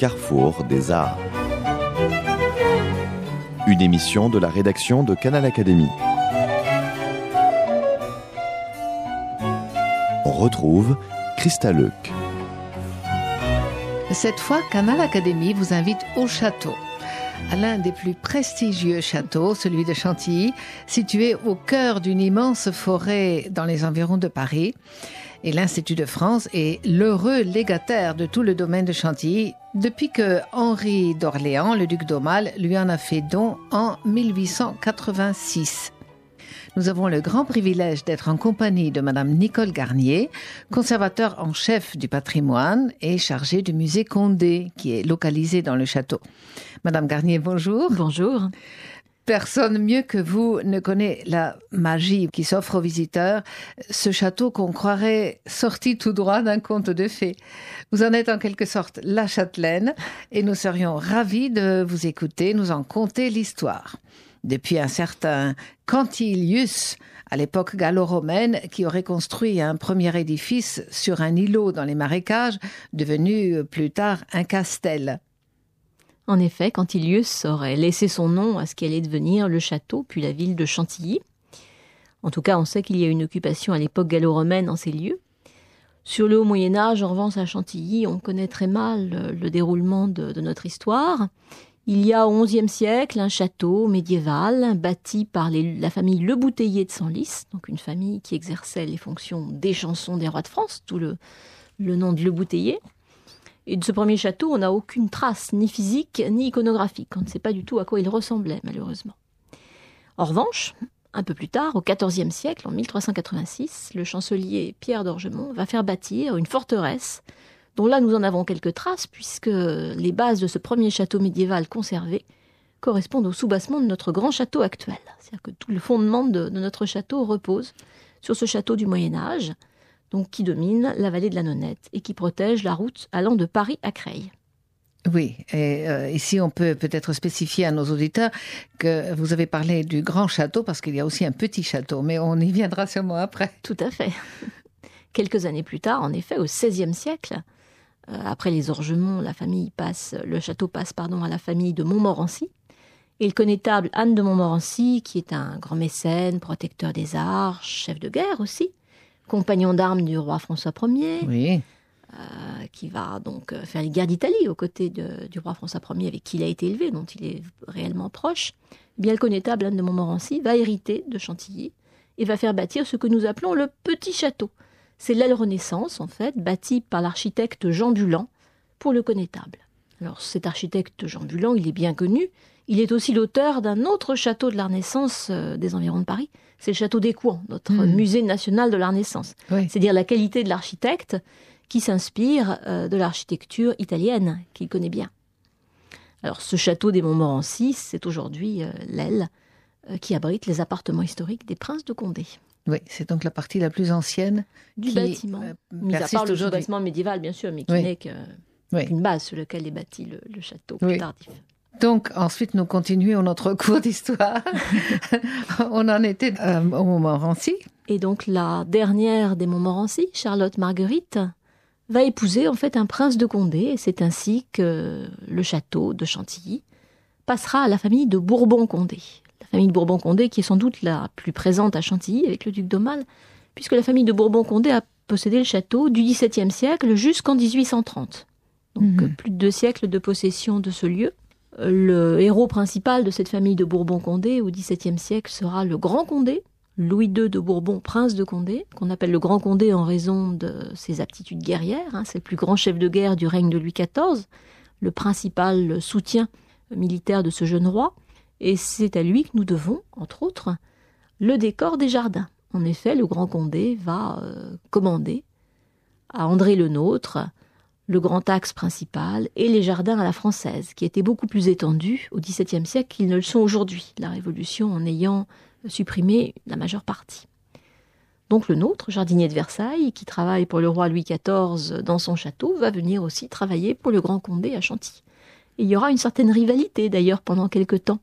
carrefour des arts. Une émission de la rédaction de Canal Académie. On retrouve Christa Leuc. Cette fois, Canal Académie vous invite au château. À l'un des plus prestigieux châteaux, celui de Chantilly, situé au cœur d'une immense forêt dans les environs de Paris. Et l'Institut de France est l'heureux légataire de tout le domaine de Chantilly depuis que Henri d'Orléans, le duc d'Aumale, lui en a fait don en 1886. Nous avons le grand privilège d'être en compagnie de Madame Nicole Garnier, conservateur en chef du patrimoine et chargée du musée Condé, qui est localisé dans le château. Madame Garnier, bonjour. Bonjour. Personne mieux que vous ne connaît la magie qui s'offre aux visiteurs, ce château qu'on croirait sorti tout droit d'un conte de fées. Vous en êtes en quelque sorte la châtelaine et nous serions ravis de vous écouter, nous en conter l'histoire. Depuis un certain Quintilius, à l'époque gallo-romaine, qui aurait construit un premier édifice sur un îlot dans les marécages, devenu plus tard un castel. En effet, Quintilius aurait laissé son nom à ce qui allait devenir le château, puis la ville de Chantilly. En tout cas, on sait qu'il y a eu une occupation à l'époque gallo-romaine en ces lieux. Sur le haut Moyen-Âge, en revanche, à Chantilly, on connaît très mal le déroulement de notre histoire. Il y a au XIe siècle un château médiéval bâti par la famille Le Bouteiller de Senlis, donc une famille qui exerçait les fonctions des chansons des rois de France, d'où le nom de Le Bouteiller. Et de ce premier château, on n'a aucune trace, ni physique, ni iconographique. On ne sait pas du tout à quoi il ressemblait, malheureusement. En revanche, un peu plus tard, au XIVe siècle, en 1386, le chancelier Pierre d'Orgemont va faire bâtir une forteresse dont là nous en avons quelques traces, puisque les bases de ce premier château médiéval conservé correspondent au soubassement de notre grand château actuel. C'est-à-dire que tout le fondement de notre château repose sur ce château du Moyen-Âge, donc qui domine la vallée de la Nonette et qui protège la route allant de Paris à Creil. Oui, et ici on peut peut-être spécifier à nos auditeurs que vous avez parlé du grand château parce qu'il y a aussi un petit château, mais on y viendra sûrement après. Tout à fait. Quelques années plus tard, en effet, au XVIe siècle, après les Orgemont, le château passe à la famille de Montmorency. Et le connétable Anne de Montmorency, qui est un grand mécène, protecteur des arts, chef de guerre aussi, compagnon d'armes du roi François Ier, oui. Qui va donc faire les guerres d'Italie aux côtés du roi François Ier avec qui il a été élevé, dont il est réellement proche. Eh bien, le connétable Anne de Montmorency va hériter de Chantilly et va faire bâtir ce que nous appelons le petit château. C'est l'aile Renaissance, en fait, bâtie par l'architecte Jean Bulan pour le connétable. Alors, cet architecte Jean Bulan, il est bien connu. Il est aussi l'auteur d'un autre château de la Renaissance des environs de Paris. C'est le château d'Écouen, notre musée national de la Renaissance. Oui. C'est-à-dire la qualité de l'architecte qui s'inspire de l'architecture italienne, qu'il connaît bien. Alors, ce château des Montmorency, c'est aujourd'hui l'aile qui abrite les appartements historiques des princes de Condé. Oui, c'est donc la partie la plus ancienne du bâtiment. Mis à part le soubassement médiéval, bien sûr, mais qui n'est qu'une base sur laquelle est bâti le château plus tardif. Donc, ensuite, nous continuons notre cours d'histoire. On en était au Montmorency. Et donc, la dernière des Montmorency, Charlotte Marguerite, va épouser en fait un prince de Condé. Et c'est ainsi que le château de Chantilly passera à la famille de Bourbon-Condé. La famille de Bourbon-Condé qui est sans doute la plus présente à Chantilly avec le duc d'Aumale, puisque la famille de Bourbon-Condé a possédé le château du XVIIe siècle jusqu'en 1830. Donc plus de 2 siècles de possession de ce lieu. Le héros principal de cette famille de Bourbon-Condé au XVIIe siècle sera le Grand Condé, Louis II de Bourbon, prince de Condé, qu'on appelle le Grand Condé en raison de ses aptitudes guerrières. C'est le plus grand chef de guerre du règne de Louis XIV, le principal soutien militaire de ce jeune roi. Et c'est à lui que nous devons, entre autres, le décor des jardins. En effet, le Grand Condé va commander à André le Nôtre le grand axe principal et les jardins à la française, qui étaient beaucoup plus étendus au XVIIe siècle qu'ils ne le sont aujourd'hui, la Révolution en ayant supprimé la majeure partie. Donc le Nôtre, jardinier de Versailles, qui travaille pour le roi Louis XIV dans son château, va venir aussi travailler pour le Grand Condé à Chantilly. Et il y aura une certaine rivalité d'ailleurs pendant quelque temps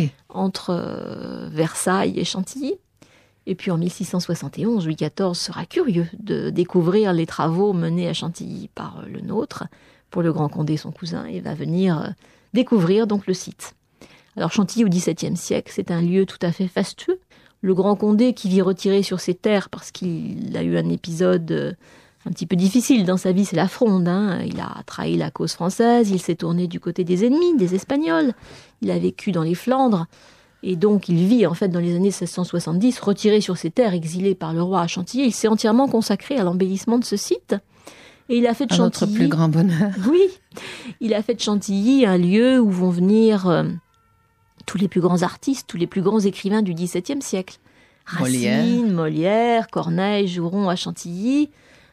entre Versailles et Chantilly. Et puis en 1671, Louis XIV sera curieux de découvrir les travaux menés à Chantilly par le Nôtre pour le Grand Condé, son cousin, et va venir découvrir donc le site. Alors Chantilly au XVIIe siècle, c'est un lieu tout à fait fastueux. Le Grand Condé qui vit retiré sur ses terres parce qu'il a eu un épisode un petit peu difficile dans sa vie, c'est la Fronde. Il a trahi la cause française, il s'est tourné du côté des ennemis, des Espagnols. Il a vécu dans les Flandres. Et donc, il vit, en fait, dans les années 1670, retiré sur ses terres, exilé par le roi à Chantilly. Il s'est entièrement consacré à l'embellissement de ce site. Et il a fait de Chantilly... Notre plus grand bonheur. Oui. Il a fait de Chantilly un lieu où vont venir tous les plus grands artistes, tous les plus grands écrivains du XVIIe siècle. Racine, Molière, Corneille joueront à Chantilly.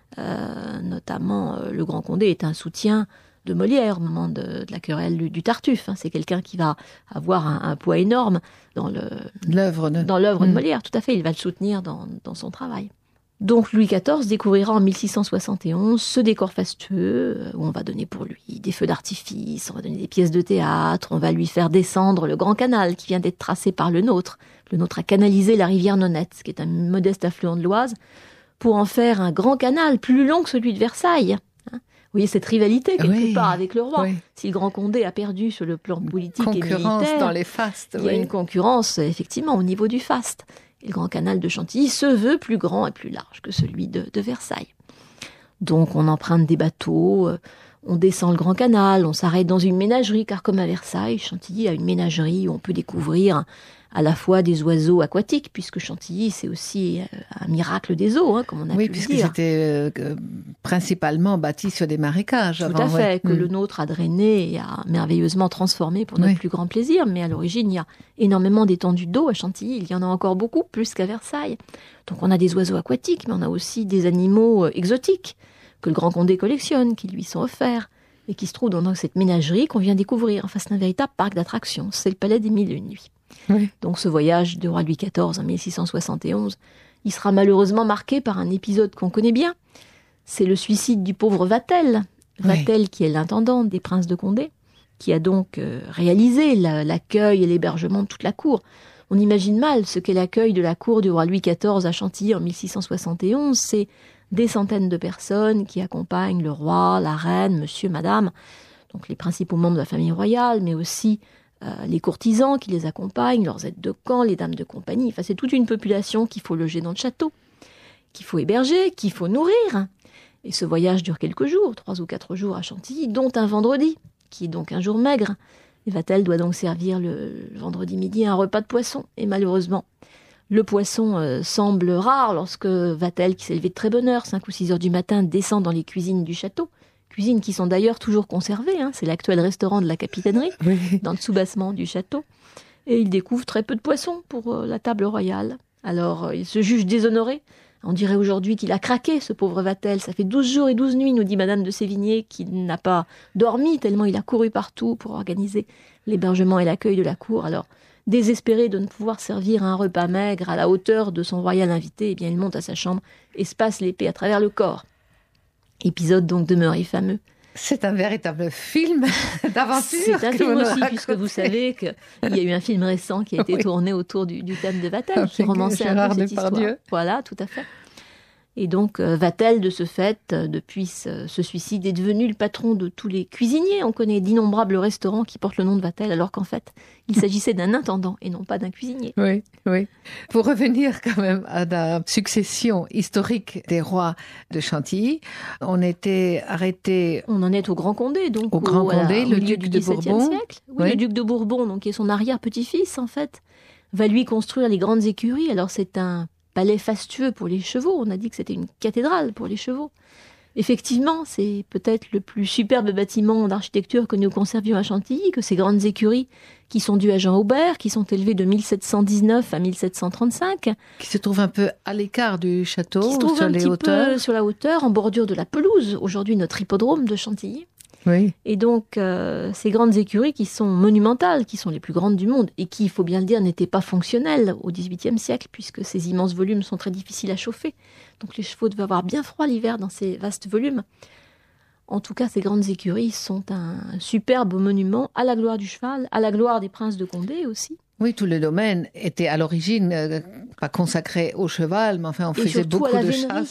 Notamment, le Grand Condé est un soutien de Molière au moment de la querelle du Tartuffe. C'est quelqu'un qui va avoir un poids énorme dans l'œuvre de Molière. Tout à fait, il va le soutenir dans son travail. Donc Louis XIV découvrira en 1671 ce décor fastueux où on va donner pour lui des feux d'artifice, on va donner des pièces de théâtre, on va lui faire descendre le Grand Canal qui vient d'être tracé par le Nôtre. Le Nôtre a canalisé la rivière Nonette, qui est un modeste affluent de l'Oise, pour en faire un grand canal plus long que celui de Versailles. Vous voyez cette rivalité quelque part avec le roi. Oui. Si le Grand Condé a perdu sur le plan politique et militaire, concurrence dans les fastes. Il y a une concurrence effectivement au niveau du faste. Et le Grand Canal de Chantilly se veut plus grand et plus large que celui de Versailles. Donc on emprunte des bateaux, on descend le Grand Canal, on s'arrête dans une ménagerie, car comme à Versailles, Chantilly a une ménagerie où on peut découvrir à la fois des oiseaux aquatiques, puisque Chantilly, c'est aussi un miracle des eaux, comme on a pu le dire. Oui, puisque c'était principalement bâti sur des marécages. Tout à fait, que le Nôtre a drainé et a merveilleusement transformé pour notre plus grand plaisir. Mais à l'origine, il y a énormément d'étendues d'eau à Chantilly. Il y en a encore beaucoup, plus qu'à Versailles. Donc on a des oiseaux aquatiques, mais on a aussi des animaux exotiques que le Grand Condé collectionne, qui lui sont offerts, et qui se trouvent dans cette ménagerie qu'on vient découvrir. Enfin, c'est un véritable parc d'attractions. C'est le Palais des Mille et une Nuits. Oui. Donc ce voyage du roi Louis XIV en 1671, il sera malheureusement marqué par un épisode qu'on connaît bien. C'est le suicide du pauvre Vatel. Vatel qui est l'intendant des princes de Condé, qui a donc réalisé l'accueil et l'hébergement de toute la cour. On imagine mal ce qu'est l'accueil de la cour du roi Louis XIV à Chantilly en 1671. C'est des centaines de personnes qui accompagnent le roi, la reine, monsieur, madame, donc les principaux membres de la famille royale, mais aussi les courtisans qui les accompagnent, leurs aides de camp, les dames de compagnie. Enfin, c'est toute une population qu'il faut loger dans le château, qu'il faut héberger, qu'il faut nourrir. Et ce voyage dure quelques jours, 3 ou 4 jours à Chantilly, dont un vendredi, qui est donc un jour maigre. Et Vatel doit donc servir le vendredi midi un repas de poisson. Et malheureusement, le poisson semble rare lorsque Vatel, qui s'est levé de très bonne heure, 5 ou 6 heures du matin, descend dans les cuisines du château. Cuisines qui sont d'ailleurs toujours conservées, c'est l'actuel restaurant de la capitainerie, dans le soubassement du château. Et il découvre très peu de poissons pour la table royale. Alors il se juge déshonoré. On dirait aujourd'hui qu'il a craqué, ce pauvre Vatel. Ça fait 12 jours et 12 nuits, nous dit Madame de Sévigné, qu'il n'a pas dormi tellement il a couru partout pour organiser l'hébergement et l'accueil de la cour. Alors, désespéré de ne pouvoir servir un repas maigre à la hauteur de son royal invité, eh bien, il monte à sa chambre et se passe l'épée à travers le corps. Épisode donc demeuré fameux. C'est un véritable film d'aventure. C'est un film aussi, puisque vous savez qu'il y a eu un film récent qui a été tourné autour du thème de Vatel, qui romançait un peu cette histoire. Voilà, tout à fait. Et donc, Vatel, de ce fait, depuis ce suicide, est devenu le patron de tous les cuisiniers. On connaît d'innombrables restaurants qui portent le nom de Vatel, alors qu'en fait, il s'agissait d'un intendant et non pas d'un cuisinier. Oui, oui. Pour revenir quand même à la succession historique des rois de Chantilly, on était arrêté... On en est au Grand Condé, donc. Au Grand Condé, le duc de Bourbon. Siècle. Oui, le duc de Bourbon, donc, qui est son arrière-petit-fils, en fait, va lui construire les grandes écuries. Alors, c'est un palais fastueux pour les chevaux. On a dit que c'était une cathédrale pour les chevaux. Effectivement, c'est peut-être le plus superbe bâtiment d'architecture que nous conservions à Chantilly, que ces grandes écuries qui sont dues à Jean Aubert, qui sont élevées de 1719 à 1735. Qui se trouvent un peu à l'écart du château, qui se trouvent sur un les petit hauteurs. peu sur la hauteur, en bordure de la pelouse, aujourd'hui notre hippodrome de Chantilly. Oui. Et donc, ces grandes écuries qui sont monumentales, qui sont les plus grandes du monde, et qui, il faut bien le dire, n'étaient pas fonctionnelles au XVIIIe siècle, puisque ces immenses volumes sont très difficiles à chauffer. Donc les chevaux devaient avoir bien froid l'hiver dans ces vastes volumes. En tout cas, ces grandes écuries sont un superbe monument à la gloire du cheval, à la gloire des princes de Condé aussi. Oui, tout le domaine était à l'origine pas consacré au cheval, mais enfin on faisait beaucoup de chasse.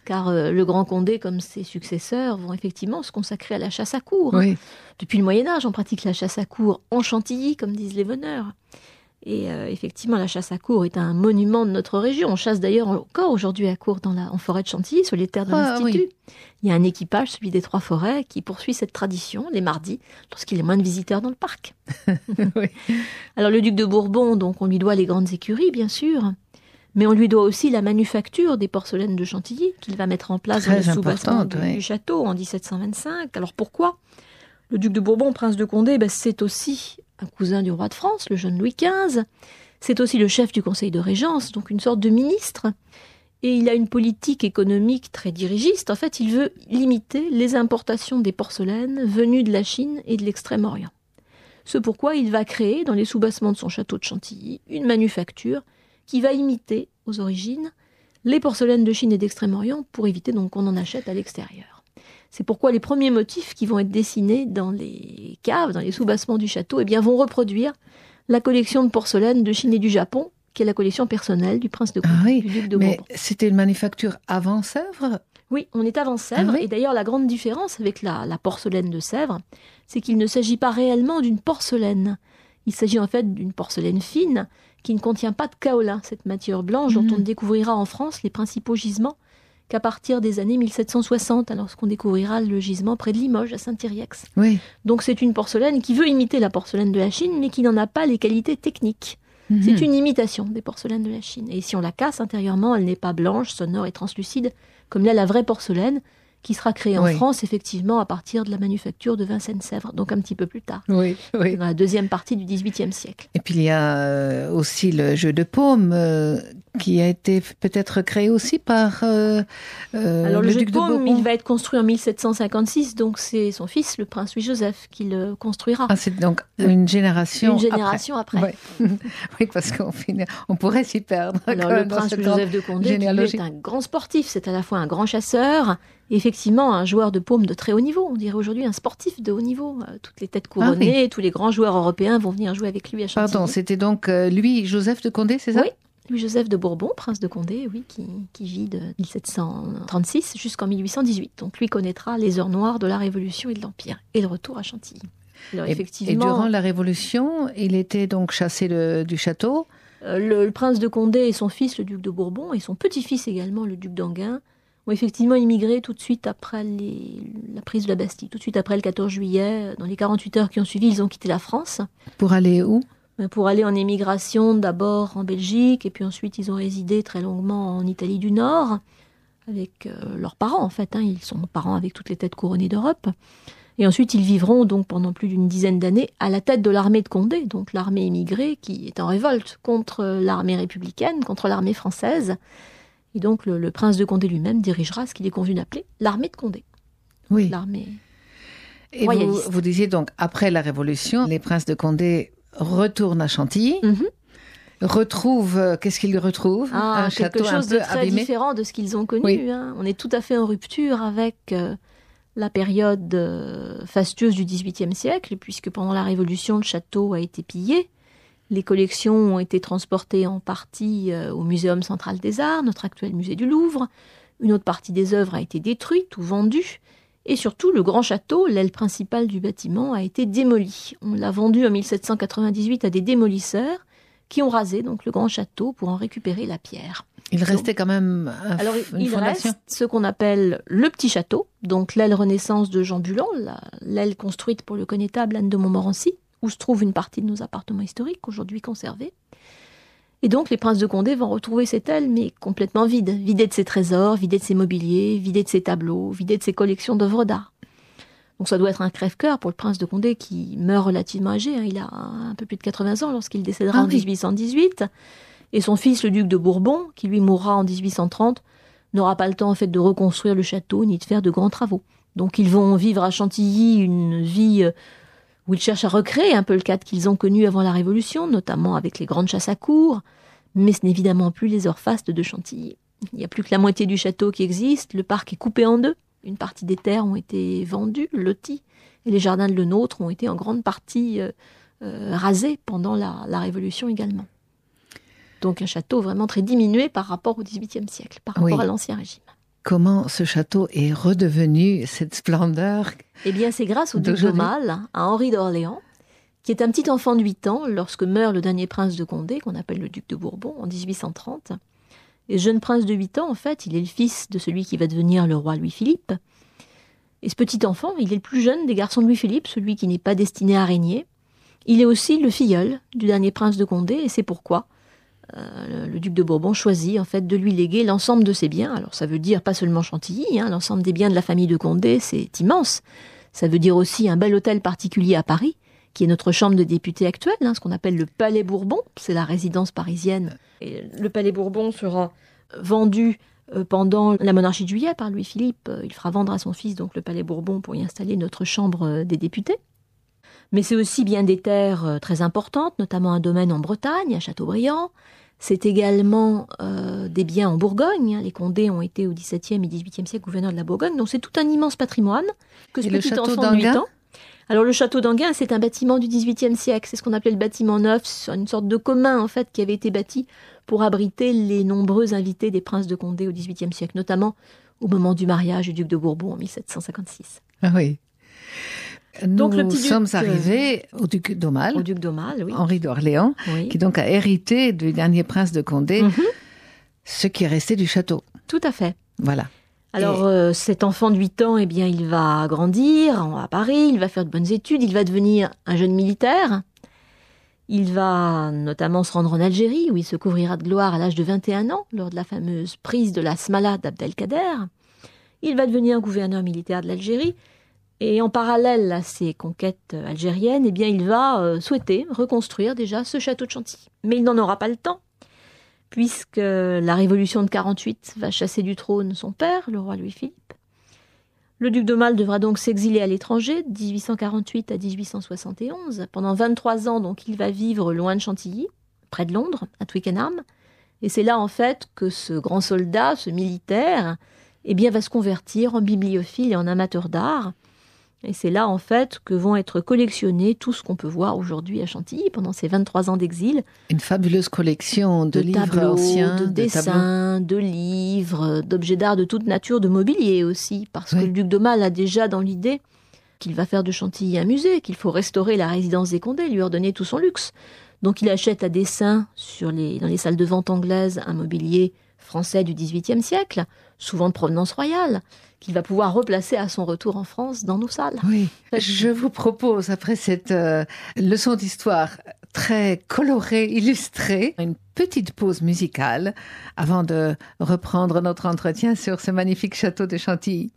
car le Grand Condé, comme ses successeurs, vont effectivement se consacrer à la chasse à courre. Oui. Depuis le Moyen-Âge, on pratique la chasse à courre en Chantilly, comme disent les veneurs. Et effectivement, la chasse à courre est un monument de notre région. On chasse d'ailleurs encore aujourd'hui à courre en forêt de Chantilly, sur les terres de l'Institut. Oui. Il y a un équipage, celui des Trois Forêts, qui poursuit cette tradition les mardis, lorsqu'il y a moins de visiteurs dans le parc. Oui. Alors le duc de Bourbon, donc on lui doit les grandes écuries, bien sûr, mais on lui doit aussi la manufacture des porcelaines de Chantilly, qu'il va mettre en place dans les soubassements du château en 1725. Alors pourquoi ? Le duc de Bourbon, prince de Condé, c'est aussi un cousin du roi de France, le jeune Louis XV. C'est aussi le chef du conseil de régence, donc une sorte de ministre. Et il a une politique économique très dirigiste. En fait, il veut limiter les importations des porcelaines venues de la Chine et de l'Extrême-Orient. C'est pourquoi il va créer, dans les soubassements de son château de Chantilly, une manufacture qui va imiter, aux origines, les porcelaines de Chine et d'Extrême-Orient pour éviter donc qu'on en achète à l'extérieur. C'est pourquoi les premiers motifs qui vont être dessinés dans les caves, dans les soubassements du château, vont reproduire la collection de porcelaine de Chine et du Japon, qui est la collection personnelle du prince de Condé, du duc de Bourbon. Mais c'était une manufacture avant Sèvres ? Oui, on est avant Sèvres. Et d'ailleurs, la grande différence avec la porcelaine de Sèvres, c'est qu'il ne s'agit pas réellement d'une porcelaine. Il s'agit en fait d'une porcelaine fine qui ne contient pas de kaolin, cette matière blanche dont on ne découvrira en France les principaux gisements qu'à partir des années 1760, lorsqu'on découvrira le gisement près de Limoges, à Saint-Yrieix. Oui. Donc c'est une porcelaine qui veut imiter la porcelaine de la Chine, mais qui n'en a pas les qualités techniques. C'est une imitation des porcelaines de la Chine. Et si on la casse intérieurement, elle n'est pas blanche, sonore et translucide, comme là la vraie porcelaine, qui sera créée en France, effectivement, à partir de la manufacture de Vincennes-Sèvres, donc un petit peu plus tard, dans la deuxième partie du XVIIIe siècle. Et puis il y a aussi le jeu de paume qui a été peut-être créé aussi par Alors le jeu duc de paume, Bourbon. il va être construit en 1756, donc c'est son fils, le prince Louis-Joseph, qui le construira. Ah, c'est donc une génération après. Oui, parce on pourrait s'y perdre. Alors le prince Louis-Joseph de Condé, qui est un grand sportif, c'est à la fois un grand chasseur, et effectivement un joueur de paume de très haut niveau. On dirait aujourd'hui un sportif de haut niveau. Toutes les têtes couronnées, tous les grands joueurs européens vont venir jouer avec lui à Chantilly. Pardon, c'était donc Louis-Joseph de Condé, c'est ça ? Oui. Louis-Joseph de Bourbon, prince de Condé, oui, qui vit de 1736 jusqu'en 1818. Donc lui connaîtra les heures noires de la Révolution et de l'Empire, et le retour à Chantilly. Alors, et durant la Révolution, il était donc chassé du château. Le prince de Condé et son fils, le duc de Bourbon, et son petit-fils également, le duc d'Enghien, ont effectivement immigré tout de suite après la prise de la Bastille, tout de suite après le 14 juillet. Dans les 48 heures qui ont suivi, ils ont quitté la France. Pour aller où ? Pour aller en émigration, d'abord en Belgique, et puis ensuite ils ont résidé très longuement en Italie du Nord, avec leurs parents en fait. Ils sont parents avec toutes les têtes couronnées d'Europe. Et ensuite ils vivront donc pendant plus d'une dizaine d'années à la tête de l'armée de Condé, donc l'armée émigrée qui est en révolte contre l'armée républicaine, contre l'armée française. Et donc le prince de Condé lui-même dirigera ce qu'il est convenu d'appeler l'armée de Condé. Oui. L'armée et royaliste. Vous disiez donc, après la Révolution, les princes de Condé retournent à Chantilly, qu'est-ce qu'ils retrouvent ? Un château quelque chose un peu de très abîmé. différent de ce qu'ils ont connu. Oui. On est tout à fait en rupture avec la période fastueuse du XVIIIe siècle, puisque pendant la Révolution, le château a été pillé. Les collections ont été transportées en partie au Muséum central des arts, notre actuel musée du Louvre. Une autre partie des œuvres a été détruite ou vendue. Et surtout, le grand château, l'aile principale du bâtiment, a été démoli. On l'a vendu en 1798 à des démolisseurs qui ont rasé donc le grand château pour en récupérer la pierre. Il restait quand même une fondation. Reste ce qu'on appelle le petit château, donc l'aile Renaissance de Jean Bulan, l'aile construite pour le connétable Anne de Montmorency, où se trouve une partie de nos appartements historiques, aujourd'hui conservés. Et donc les princes de Condé vont retrouver cette aile, mais complètement vide, vidée de ses trésors, vidée de ses mobiliers, vidée de ses tableaux, vidée de ses collections d'œuvres d'art. Donc ça doit être un crève-cœur pour le prince de Condé qui meurt relativement âgé. Il a un peu plus de 80 ans lorsqu'il décédera en 1818. Et son fils, le duc de Bourbon, qui lui mourra en 1830, n'aura pas le temps en fait de reconstruire le château ni de faire de grands travaux. Donc ils vont vivre à Chantilly une vie où ils cherchent à recréer un peu le cadre qu'ils ont connu avant la Révolution, notamment avec les grandes chasses à courre, mais ce n'est évidemment plus les heures fastes de Chantilly. Il n'y a plus que la moitié du château qui existe, le parc est coupé en deux, une partie des terres ont été vendues, loties, et les jardins de Lenôtre ont été en grande partie rasés pendant la Révolution également. Donc un château vraiment très diminué par rapport au XVIIIe siècle, par rapport à l'Ancien Régime. comment ce château est redevenu cette splendeur. Eh bien, c'est grâce au duc d'Aumale, à Henri d'Orléans, qui est un petit enfant de 8 ans lorsque meurt le dernier prince de Condé, qu'on appelle le duc de Bourbon, en 1830. Et ce jeune prince de 8 ans, en fait, il est le fils de celui qui va devenir le roi Louis-Philippe. Et ce petit enfant, il est le plus jeune des garçons de Louis-Philippe, celui qui n'est pas destiné à régner. Il est aussi le filleul du dernier prince de Condé, et c'est pourquoi le duc de Bourbon choisit en fait de lui léguer l'ensemble de ses biens. Alors ça veut dire pas seulement Chantilly, l'ensemble des biens de la famille de Condé, c'est immense. Ça veut dire aussi un bel hôtel particulier à Paris, qui est notre chambre de député actuelle, ce qu'on appelle le Palais Bourbon, c'est la résidence parisienne. Et le Palais Bourbon sera vendu pendant la monarchie de Juillet par Louis-Philippe. Il fera vendre à son fils donc le Palais Bourbon pour y installer notre chambre des députés. Mais c'est aussi bien des terres très importantes, notamment un domaine en Bretagne, à Châteaubriand. C'est également des biens en Bourgogne. Les Condés ont été au XVIIe et XVIIIe siècle gouverneurs de la Bourgogne. Donc c'est tout un immense patrimoine que ce petit enfant de 8 ans. Alors le château d'Enghien, c'est un bâtiment du XVIIIe siècle. C'est ce qu'on appelait le bâtiment neuf, une sorte de commun en fait qui avait été bâti pour abriter les nombreux invités des princes de Condé au XVIIIe siècle, notamment au moment du mariage du duc de Bourbon en 1756. Ah oui. Donc, nous sommes arrivés au duc d'Aumale, oui. Henri d'Orléans, oui. Qui donc a hérité du dernier prince de Condé, ce qui est resté du château. Tout à fait. Voilà. Alors, cet enfant de 8 ans, eh bien, il va grandir à Paris, il va faire de bonnes études, il va devenir un jeune militaire. Il va notamment se rendre en Algérie, où il se couvrira de gloire à l'âge de 21 ans, lors de la fameuse prise de la Smala d'Abdelkader. Il va devenir gouverneur militaire de l'Algérie. Et en parallèle à ces conquêtes algériennes, eh bien, il va souhaiter reconstruire déjà ce château de Chantilly. Mais il n'en aura pas le temps, puisque la révolution de 48 va chasser du trône son père, le roi Louis-Philippe. Le duc d'Aumale devra donc s'exiler à l'étranger, de 1848 à 1871. Pendant 23 ans, donc, il va vivre loin de Chantilly, près de Londres, à Twickenham. Et c'est là, en fait, que ce grand soldat, ce militaire, eh bien, va se convertir en bibliophile et en amateur d'art. Et c'est là, en fait, que vont être collectionnés tout ce qu'on peut voir aujourd'hui à Chantilly pendant ces 23 ans d'exil. Une fabuleuse collection de livres tableaux, anciens, de dessins, de livres, d'objets d'art de toute nature, de mobilier aussi, parce que le duc d'Aumale a déjà dans l'idée qu'il va faire de Chantilly un musée, qu'il faut restaurer la résidence des Condés, lui redonner tout son luxe. Donc il achète à dessein dans les salles de vente anglaises un mobilier français du XVIIIe siècle, souvent de provenance royale, qu'il va pouvoir replacer à son retour en France dans nos salles. Oui, je vous propose, après cette leçon d'histoire très colorée, illustrée, une petite pause musicale avant de reprendre notre entretien sur ce magnifique château de Chantilly.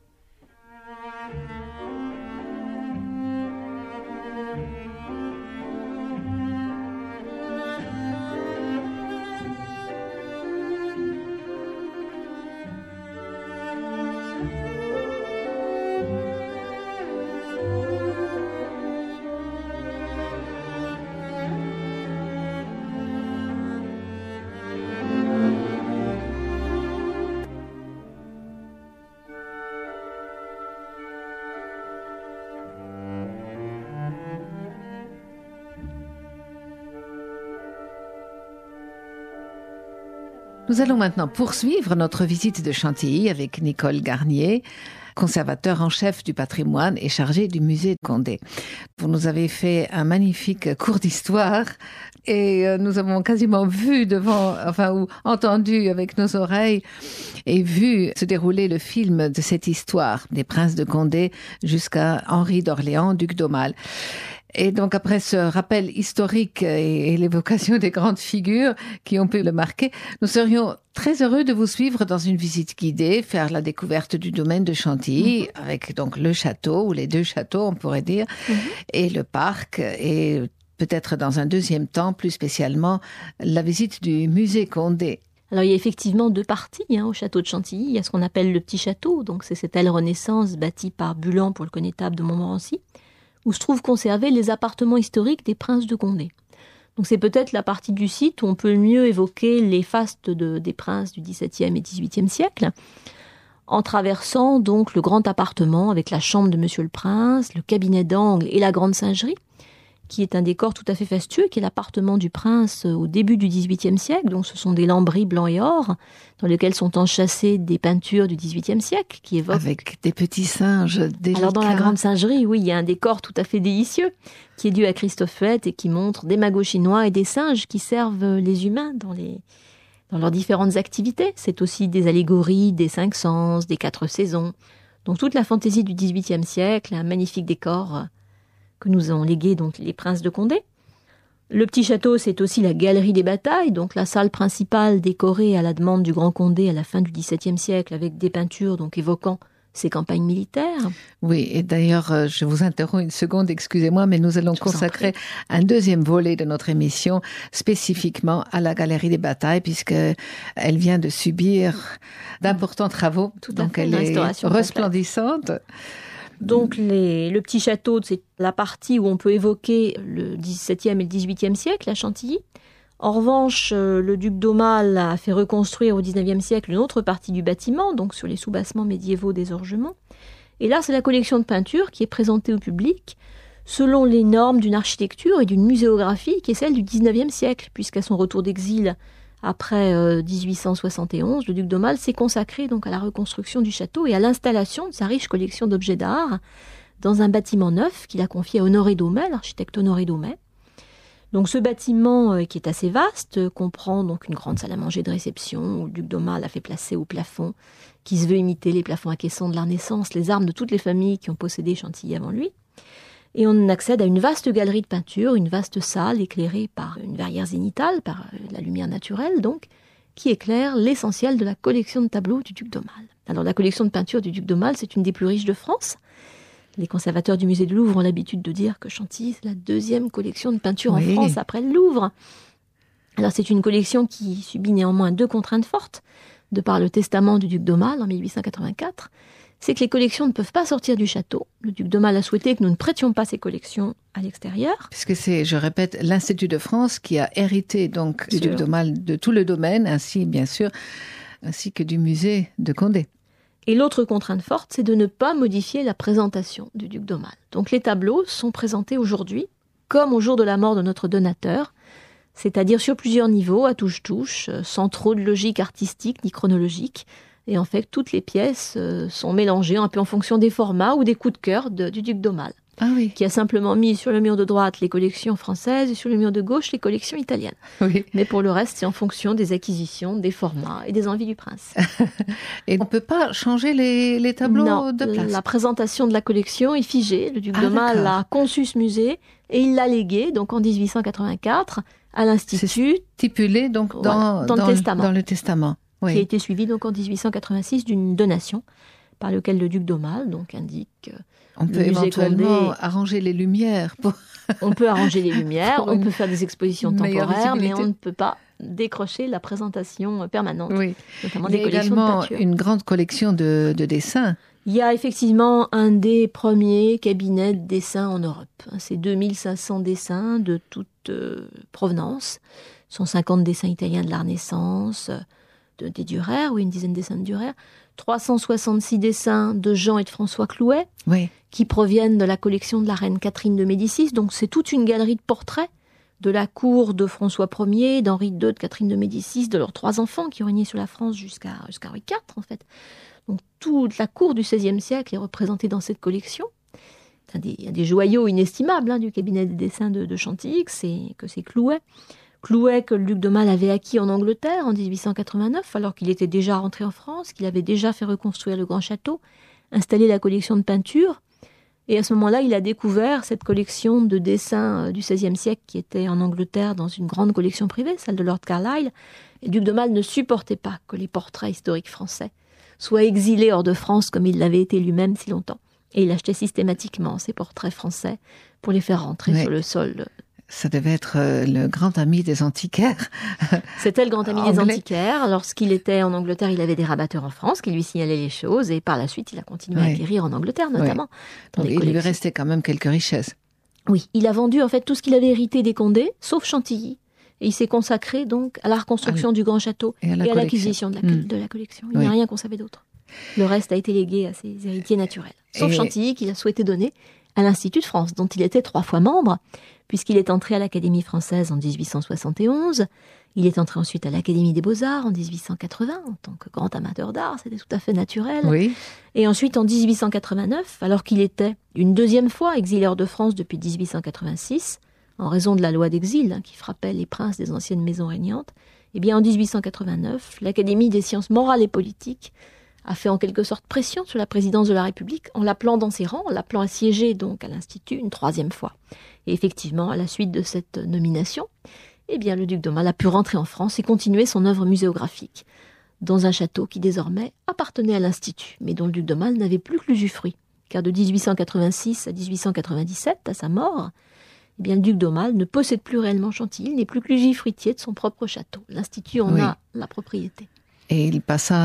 Nous allons maintenant poursuivre notre visite de Chantilly avec Nicole Garnier, conservateur en chef du patrimoine et chargé du musée de Condé. Vous nous avez fait un magnifique cours d'histoire et nous avons quasiment vu ou entendu avec nos oreilles et vu se dérouler le film de cette histoire des princes de Condé jusqu'à Henri d'Orléans, duc d'Aumale. Et donc, après ce rappel historique et l'évocation des grandes figures qui ont pu le marquer, nous serions très heureux de vous suivre dans une visite guidée, faire la découverte du domaine de Chantilly, avec donc le château, ou les deux châteaux, on pourrait dire, et le parc, et peut-être dans un deuxième temps, plus spécialement, la visite du musée Condé. Alors, il y a effectivement deux parties au château de Chantilly. Il y a ce qu'on appelle le petit château, donc c'est cette aile Renaissance bâtie par Bulan pour le connétable de Montmorency, où se trouvent conservés les appartements historiques des princes de Condé. Donc c'est peut-être la partie du site où on peut le mieux évoquer les fastes des princes du XVIIe et XVIIIe siècle, en traversant donc le grand appartement avec la chambre de Monsieur le Prince, le cabinet d'angle et la grande singerie, qui est un décor tout à fait fastueux, qui est l'appartement du prince au début du XVIIIe siècle. Donc ce sont des lambris blancs et or, dans lesquels sont enchâssées des peintures du XVIIIe siècle, qui évoquent... Avec des petits singes délicats. Alors dans la grande singerie, oui, il y a un décor tout à fait délicieux, qui est dû à Christophe Huet et qui montre des magots chinois et des singes qui servent les humains dans leurs différentes activités. C'est aussi des allégories des 5 sens, des 4 saisons. Donc toute la fantaisie du XVIIIe siècle, un magnifique décor que nous ont légué donc les princes de Condé. Le petit château, c'est aussi la galerie des batailles, donc la salle principale décorée à la demande du grand Condé à la fin du XVIIe siècle, avec des peintures donc évoquant ses campagnes militaires. Oui, et d'ailleurs, je vous interromps une seconde, excusez-moi, mais nous allons consacrer un deuxième volet de notre émission spécifiquement à la galerie des batailles, puisqu'elle vient de subir d'importants travaux, donc elle est resplendissante. Donc le petit château, c'est la partie où on peut évoquer le XVIIe et le XVIIIe siècle à Chantilly. En revanche, le duc d'Aumale a fait reconstruire au XIXe siècle une autre partie du bâtiment, donc sur les soubassements médiévaux des orgements. Et là, c'est la collection de peintures qui est présentée au public selon les normes d'une architecture et d'une muséographie qui est celle du XIXe siècle, puisqu'à son retour d'exil après 1871, le duc d'Aumale s'est consacré donc à la reconstruction du château et à l'installation de sa riche collection d'objets d'art dans un bâtiment neuf qu'il a confié à Honoré Daumet, l'architecte Honoré Daumet. Donc ce bâtiment, qui est assez vaste, comprend donc une grande salle à manger de réception où le duc d'Aumale a fait placer au plafond, qui se veut imiter les plafonds acquiescents de la Renaissance, les armes de toutes les familles qui ont possédé Chantilly avant lui. Et on accède à une vaste galerie de peinture, une vaste salle éclairée par une verrière zénitale, par la lumière naturelle donc, qui éclaire l'essentiel de la collection de tableaux du duc d'Aumale. Alors la collection de peinture du duc d'Aumale, c'est une des plus riches de France. Les conservateurs du musée du Louvre ont l'habitude de dire que Chantilly, c'est la deuxième collection de peinture en France après le Louvre. Alors c'est une collection qui subit néanmoins 2 contraintes fortes, de par le testament du duc d'Aumale en 1884. C'est que les collections ne peuvent pas sortir du château. Le duc d'Aumale a souhaité que nous ne prêtions pas ces collections à l'extérieur. Puisque c'est, je répète, l'Institut de France qui a hérité donc du duc d'Aumale de tout le domaine, ainsi que du musée de Condé. Et l'autre contrainte forte, c'est de ne pas modifier la présentation du duc d'Aumale. Donc les tableaux sont présentés aujourd'hui, comme au jour de la mort de notre donateur, c'est-à-dire sur plusieurs niveaux, à touche-touche, sans trop de logique artistique ni chronologique. Et en fait, toutes les pièces sont mélangées un peu en fonction des formats ou des coups de cœur du duc d'Aumale, qui a simplement mis sur le mur de droite les collections françaises et sur le mur de gauche les collections italiennes. Oui. Mais pour le reste, c'est en fonction des acquisitions, des formats et des envies du prince. Et on ne peut pas changer les tableaux de place. La présentation de la collection est figée. Le duc d'Aumale a conçu ce musée et il l'a légué donc en 1884 à l'Institut. C'est stipulé donc dans le testament. Qui a été suivi donc en 1886 d'une donation par lequel le duc d'Aumale donc indique. On peut éventuellement arranger les lumières. On peut arranger les lumières, on peut faire des expositions temporaires, mais on ne peut pas décrocher la présentation permanente, notamment des collections de peinture. Il y a également une grande collection de dessins. Il y a effectivement un des premiers cabinets de dessins en Europe. C'est 2500 dessins de toute provenance. 150 dessins italiens de la Renaissance, des Dürer, une dizaine de dessins de Dürer, 366 dessins de Jean et de François Clouet, qui proviennent de la collection de la reine Catherine de Médicis. Donc c'est toute une galerie de portraits de la cour de François Ier, d'Henri II, de Catherine de Médicis, de leurs 3 enfants qui ont régné sur la France jusqu'à Henri IV, en fait. Donc toute la cour du XVIe siècle est représentée dans cette collection. Il y a des joyaux inestimables du cabinet des dessins de Chantilly, que c'est Clouet. Clouet que le duc d'Aumale avait acquis en Angleterre en 1889, alors qu'il était déjà rentré en France, qu'il avait déjà fait reconstruire le grand château, installé la collection de peinture. Et à ce moment-là, il a découvert cette collection de dessins du XVIe siècle qui était en Angleterre dans une grande collection privée, celle de Lord Carlisle. Et le duc d'Aumale ne supportait pas que les portraits historiques français soient exilés hors de France comme il l'avait été lui-même si longtemps. Et il achetait systématiquement ces portraits français pour les faire rentrer sur le sol. Ça devait être le grand ami des antiquaires. C'était le grand ami des antiquaires. Lorsqu'il était en Angleterre, il avait des rabatteurs en France qui lui signalaient les choses. Et par la suite, il a continué à acquérir en Angleterre, notamment. Donc, il lui restait quand même quelques richesses. Oui, il a vendu en fait tout ce qu'il avait hérité des Condé, sauf Chantilly. Et il s'est consacré donc à la reconstruction du grand château et à l'acquisition de la collection. Il n'y a rien qu'on savait d'autre. Le reste a été légué à ses héritiers naturels. Sauf Chantilly, qu'il a souhaité donner à l'Institut de France, dont il était 3 fois membre, puisqu'il est entré à l'Académie française en 1871. Il est entré ensuite à l'Académie des Beaux-Arts en 1880, en tant que grand amateur d'art, c'était tout à fait naturel. Oui. Et ensuite, en 1889, alors qu'il était une deuxième fois exilé hors de France depuis 1886, en raison de la loi d'exil qui frappait les princes des anciennes maisons régnantes, eh bien en 1889, l'Académie des sciences morales et politiques a fait en quelque sorte pression sur la présidence de la République en l'appelant dans ses rangs, en l'appelant à siéger donc à l'Institut une troisième fois. Et effectivement, à la suite de cette nomination, eh bien le duc d'Aumale a pu rentrer en France et continuer son œuvre muséographique dans un château qui désormais appartenait à l'Institut, mais dont le duc d'Aumale n'avait plus que l'usufruit. Car de 1886 à 1897, à sa mort, eh bien, le duc d'Aumale ne possède plus réellement Chantilly, il n'est plus que l'usufruitier de son propre château. L'Institut en a la propriété. Et il passa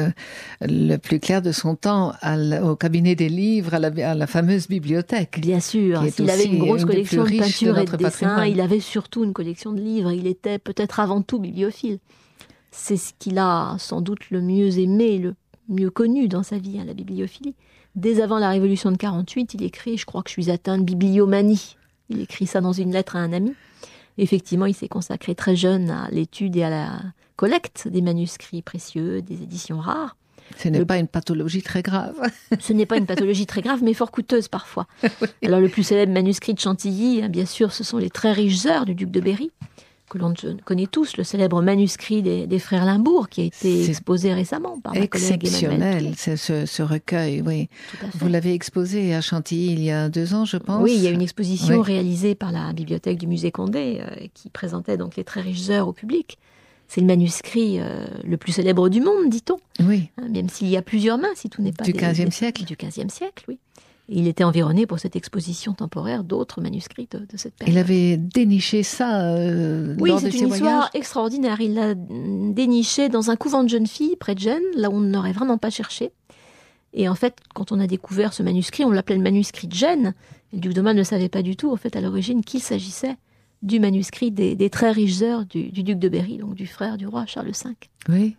le plus clair de son temps au cabinet des livres, à la fameuse bibliothèque. Bien sûr, il avait une grosse collection de peintures et de dessins, il avait surtout une collection de livres, il était peut-être avant tout bibliophile. C'est ce qu'il a sans doute le mieux aimé, le mieux connu dans sa vie, la bibliophilie. Dès avant la Révolution de 48, il écrit « Je crois que je suis atteint de bibliomanie ». Il écrit ça dans une lettre à un ami. Effectivement, il s'est consacré très jeune à l'étude et à la collecte des manuscrits précieux, des éditions rares. Ce n'est pas une pathologie très grave. Ce n'est pas une pathologie très grave, mais fort coûteuse parfois. Oui. Alors le plus célèbre manuscrit de Chantilly, bien sûr, ce sont les très riches heures du duc de Berry, que l'on connaît tous, le célèbre manuscrit des frères Limbourg, qui a été exposé récemment par ma collègue Emmanuelle. Exceptionnel, ce recueil, oui. Tout à fait. Vous l'avez exposé à Chantilly il y a 2 ans, je pense. Oui, il y a une exposition réalisée par la bibliothèque du musée Condé, qui présentait donc les très riches heures au public. C'est le manuscrit le plus célèbre du monde, dit-on. Oui. Même s'il y a plusieurs mains, si tout n'est pas du XVe siècle. Du XVe siècle, oui. Et il était environné pour cette exposition temporaire d'autres manuscrits de cette période. Il avait déniché ça lors de ses voyages. Oui, c'est une histoire extraordinaire. Il l'a déniché dans un couvent de jeunes filles près de Gênes, là où on n'aurait vraiment pas cherché. Et en fait, quand on a découvert ce manuscrit, on l'appelait le manuscrit de Gênes. Et le duc d'Aumale ne savait pas du tout, en fait, à l'origine, qu'il s'agissait du manuscrit des très riches heures du duc de Berry, donc du frère du roi Charles V. Oui.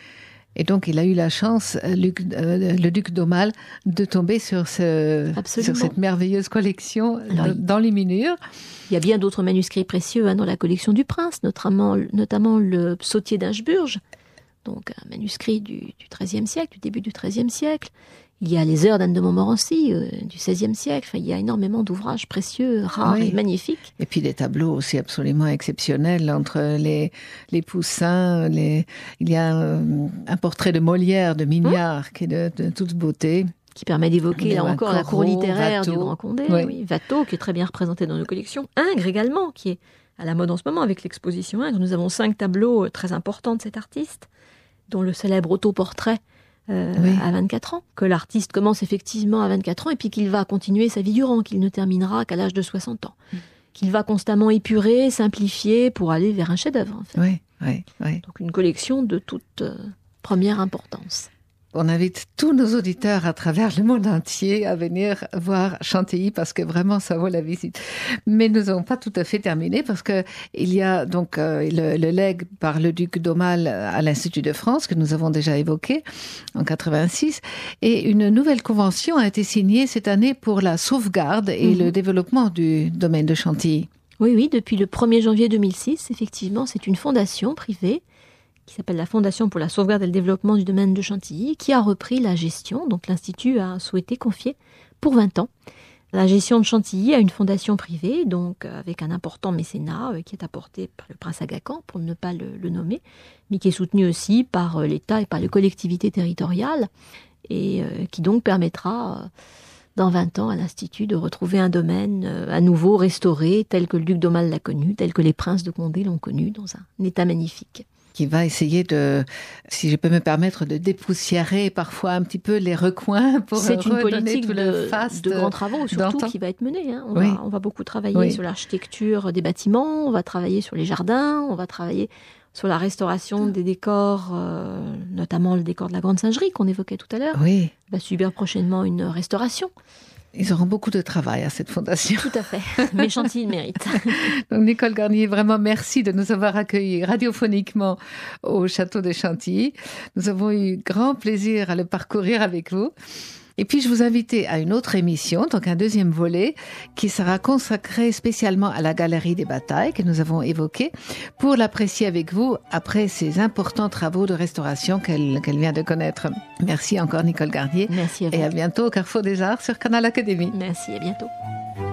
Et donc, il a eu la chance, le duc d'Aumale, de tomber sur cette merveilleuse collection d'enluminures. Il y a bien d'autres manuscrits précieux dans la collection du prince, notamment le Psautier d'Inchburge, donc un manuscrit du XIIIe siècle, du début du XIIIe siècle. Il y a les heures d'Anne de Montmorency du XVIe siècle. Enfin, il y a énormément d'ouvrages précieux, rares et magnifiques. Et puis des tableaux aussi absolument exceptionnels entre les poussins. Il y a un portrait de Molière, de Mignard, qui est de toute beauté. Qui permet d'évoquer, là encore, la cour littéraire Watteau. du Grand Condé. Oui. Watteau, qui est très bien représenté dans nos collections. Ingres également, qui est à la mode en ce moment avec l'exposition Ingres. Nous avons 5 tableaux très importants de cet artiste, dont le célèbre autoportrait à 24 ans, que l'artiste commence effectivement à 24 ans et puis qu'il va continuer sa vie durant, qu'il ne terminera qu'à l'âge de 60 ans. Qu'il va constamment épurer, simplifier pour aller vers un chef-d'œuvre. En fait. Oui. Donc une collection de toute première importance. On invite tous nos auditeurs à travers le monde entier à venir voir Chantilly parce que vraiment ça vaut la visite. Mais nous n'avons pas tout à fait terminé parce que il y a donc le legs par le duc d'Aumale à l'Institut de France que nous avons déjà évoqué en 86 et une nouvelle convention a été signée cette année pour la sauvegarde et le développement du domaine de Chantilly. Oui, depuis le 1er janvier 2006, effectivement, c'est une fondation privée qui s'appelle la Fondation pour la sauvegarde et le développement du domaine de Chantilly, qui a repris la gestion. Donc l'Institut a souhaité confier pour 20 ans la gestion de Chantilly à une fondation privée, donc avec un important mécénat qui est apporté par le prince Aga Khan, pour ne pas le nommer, mais qui est soutenu aussi par l'État et par les collectivités territoriales, et qui donc permettra dans 20 ans à l'Institut de retrouver un domaine à nouveau restauré, tel que le duc d'Aumale l'a connu, tel que les princes de Condé l'ont connu, dans un état magnifique. Qui va essayer de, si je peux me permettre, de dépoussiérer parfois un petit peu les recoins pour c'est une redonner politique tout le faste de grands travaux surtout d'antan. Qui va être menée. On va beaucoup travailler sur l'architecture des bâtiments, on va travailler sur les jardins, on va travailler sur la restauration des décors, notamment le décor de la Grande Singerie qu'on évoquait tout à l'heure. Oui. Va subir prochainement une restauration. Ils auront beaucoup de travail à cette fondation. Tout à fait, mais Chantilly le mérite. Donc Nicole Garnier, vraiment merci de nous avoir accueillis radiophoniquement au château de Chantilly. Nous avons eu grand plaisir à le parcourir avec vous. Et puis je vous invite à une autre émission, donc un deuxième volet, qui sera consacré spécialement à la Galerie des Batailles que nous avons évoquée, pour l'apprécier avec vous après ces importants travaux de restauration qu'elle vient de connaître. Merci encore Nicole Garnier. Merci à vous. Et à bientôt au Carrefour des Arts sur Canal Académie. Merci, à bientôt.